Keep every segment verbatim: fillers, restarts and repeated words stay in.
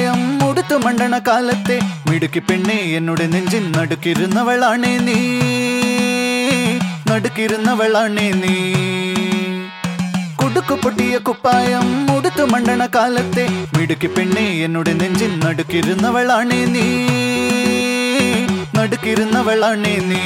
കുപ്പായം ഉടുത്തു മണ്ടണ കാലത്തെ മിടുക്കി പെണ്ണെ എന്നോട് നെഞ്ചിൻ നടുക്കിരുന്നവളാണേ നീ നടുക്കിരുന്നവളാണേ നീ കുടുക്കു പൊട്ടിയ കുപ്പായം ഉടുത്തു മണ്ടണ കാലത്തെ മിടുക്കി പെണ്ണെ എന്നോട് നെഞ്ചിൻ നടുക്കിരുന്നവളാണേ നീ നടുക്കിരുന്നവളാണേ നീ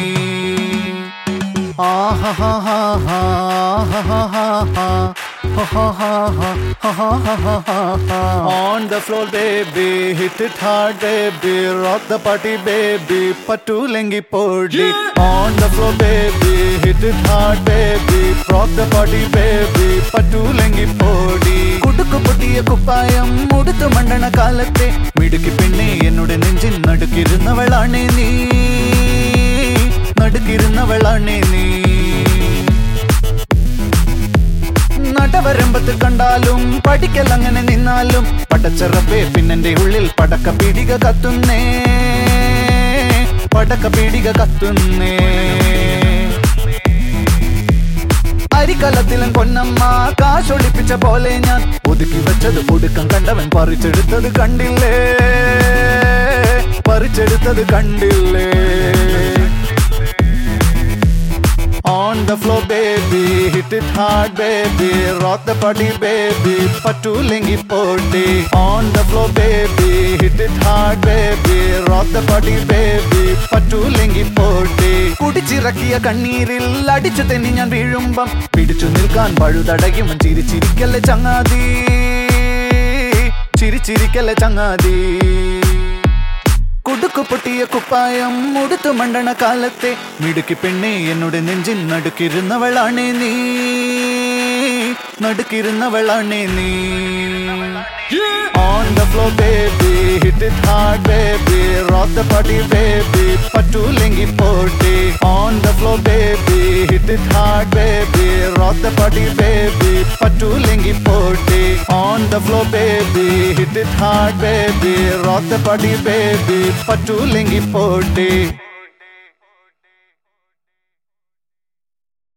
On the floor baby, hit it hard baby, rock the party baby, patulengi podi. On the floor baby, hit it hard baby, rock the party baby, patulengi podi. Kudukku pottiya kuppayam uduthu mandana kaalatte midukki penne ennoda nenjin nadukirunnavalane nee nadukirunnavalane nee നടവരമ്പത്ത് കണ്ടാലും പഠിക്കൽ അങ്ങനെ നിന്നാലും പടച്ചറപ്പേ പിന്നെന്റെ ഉള്ളിൽ പടക്ക പീടിക കത്തുന്നേ പടക്ക പീടിക കത്തുന്നേ അരിക്കലത്തിലും പൊന്നമ്മ കാശൊളിപ്പിച്ച പോലെ ഞാൻ ഒതുക്കി വെച്ചത് ഒടുക്കം കണ്ടവൻ പറിച്ചെടുത്തത് കണ്ടില്ലേ പറിച്ചെടുത്തത് കണ്ടില്ലേ On the floor baby, hit it hard baby, rock the party baby, patulengi podi. On the floor baby, hit it hard baby, rock the party baby, patulengi podi. കുടിച്ചിറക്കിയ കണ്ണീരിൽ അടിച്ചു തെന്നി ഞാൻ വീഴുമ്പം പിടിച്ചു നിൽക്കാൻ പഴുതടയും ചിരിച്ചിരിക്കല്ലേ ചങ്ങാതി ചിരിച്ചിരിക്കല്ലേ ചങ്ങാതി കുടുക്കു പൊട്ടിയ കുപ്പായം ഉടുത്തു മണ്ടണ കാലത്തെ മിടുക്കി പെണ്ണെ എന്നോട് നെഞ്ചിൻ നടുക്കിരുന്നവളാണേ നീ നടുക്കിരുന്നവളാണേ നീ On the floor baby, hit it hard baby, rock the party baby, patulengi podi. On the floor baby, hit it hard baby, rock the party baby, patulengi podi. On the floor baby, hit it hard baby, rock the party baby, patulengi podi.